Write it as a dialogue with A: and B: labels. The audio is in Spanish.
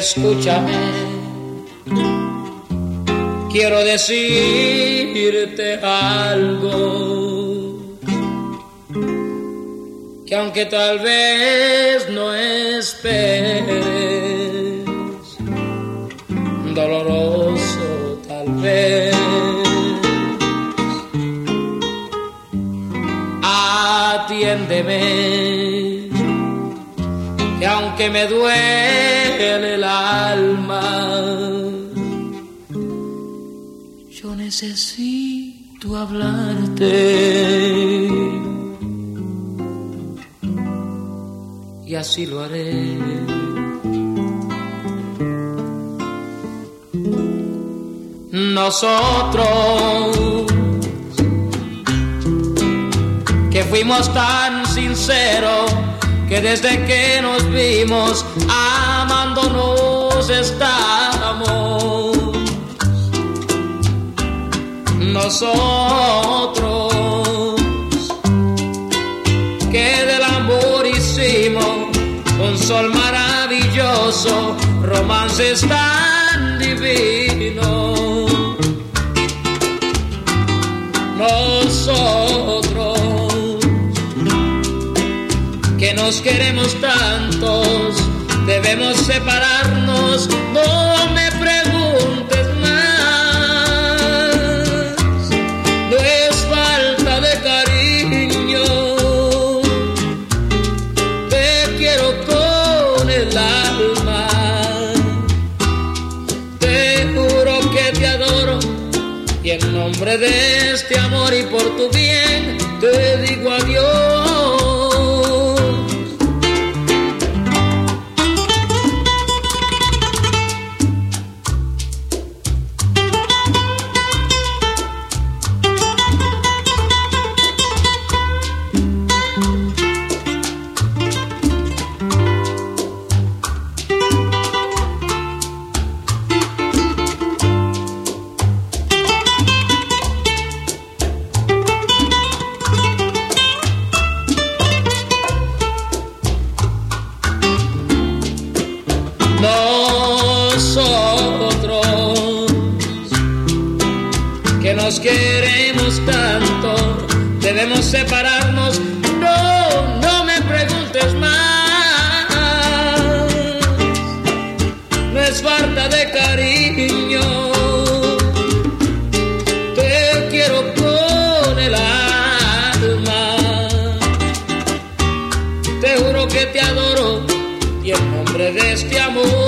A: escúchame, quiero decirte algo, que aunque tal vez no esperes, doloroso tal vez, atiéndeme, que aunque me duele el alma, yo necesito hablarte, y así lo haré. Nosotros, que fuimos tan sinceros, que desde que nos vimos amándonos estamos. Nosotros, que del amor hicimos un sol maravilloso, romances tan divinos. Nosotros, que nos queremos tantos, debemos separarnos, no me preguntes más, no es falta de cariño, te quiero con el alma, te juro que te adoro, y en nombre de este amor y por tu bien, te digo adiós. Nosotros, que nos queremos tanto, debemos separarnos, no me preguntes más, no es falta de cariño, te quiero con el alma, te juro que te adoro, y en nombre de este amor